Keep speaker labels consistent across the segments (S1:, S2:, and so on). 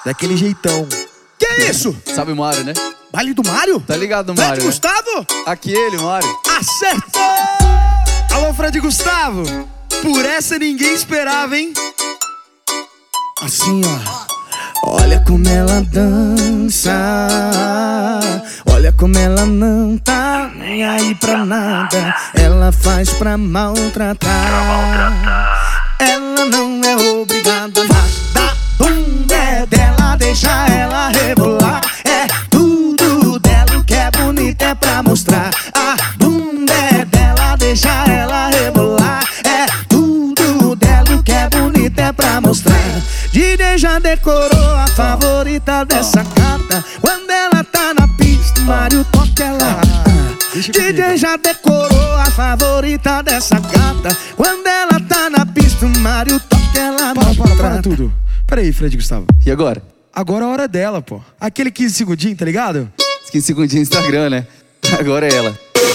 S1: daquele jeitão. Que é isso?
S2: Sabe o Mário, né?
S1: Baile do Mário?
S2: Tá ligado,
S1: Fred
S2: Mário, né?
S1: Gustavo?
S2: Aquele, Mário.
S1: Acertou! Alô, Fred Gustavo. Por essa ninguém esperava, hein? Assim, ó. Olha como ela dança, olha como ela não tá nem aí pra nada. Ela faz pra maltratar. Ela não é obrigada a nada. Bunda é dela, deixa ela rebolar. É tudo dela, o que é bonito é pra mostrar. A bunda é dela, deixa ela rebolar. É tudo dela, o que é bonito é pra mostrar. DJ já decorou a favorita dessa gata. Quando ela tá na pista, Mário toca ela. DJ já decorou a favorita dessa gata. Quando ela tá na pista, Mário toca ela. Para tudo. Pera aí, Fred Gustavo.
S2: E agora?
S1: Agora é a hora dela, pô. Aquele 15 segundinhos, tá ligado?
S2: 15 segundinhos no Instagram, né? Agora é ela.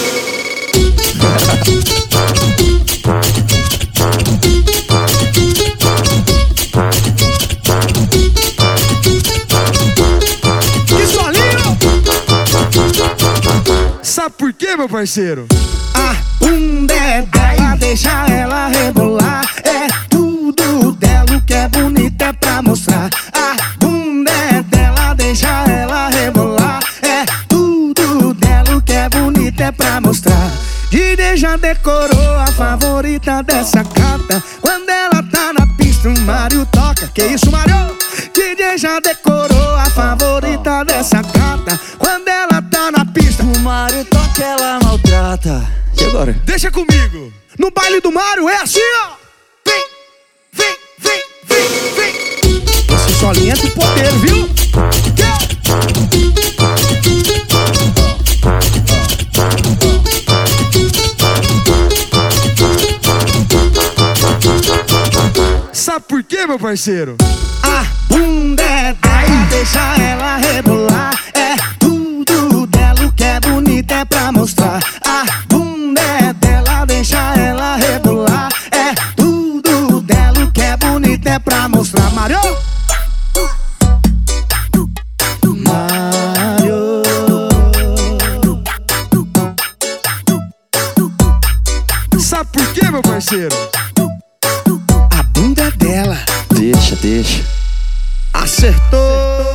S1: Sabe por quê, meu parceiro? A bunda é dela, deixa ela rebolar. É tudo dela, o que é bonito é pra mostrar. A bunda é dela, deixa ela rebolar. É tudo dela, o que é bonito é pra mostrar. DJ já decorou a favorita dessa gata. Quando ela tá na pista, o Mário toca. Que isso, Mário? DJ já decorou a favorita dessa gata. Quando ela tá na pista,
S2: O Mário toca, ela maltrata. E agora?
S1: deixa comigo. No baile do Mário é assim, ó. Vem, vem, vem, vem, vem. Esse solinho é do poder, viu? Sabe por quê, meu parceiro? A bunda é dela, deixa ela rebolar. É tudo dela, o que é bonito é pra mostrar. A bunda é dela, deixa ela rebolar. É tudo dela, o que é bonito é pra mostrar. Mário! Mário! Sabe por quê, meu parceiro? A bunda é dela.
S2: Deixa.
S1: Acertou!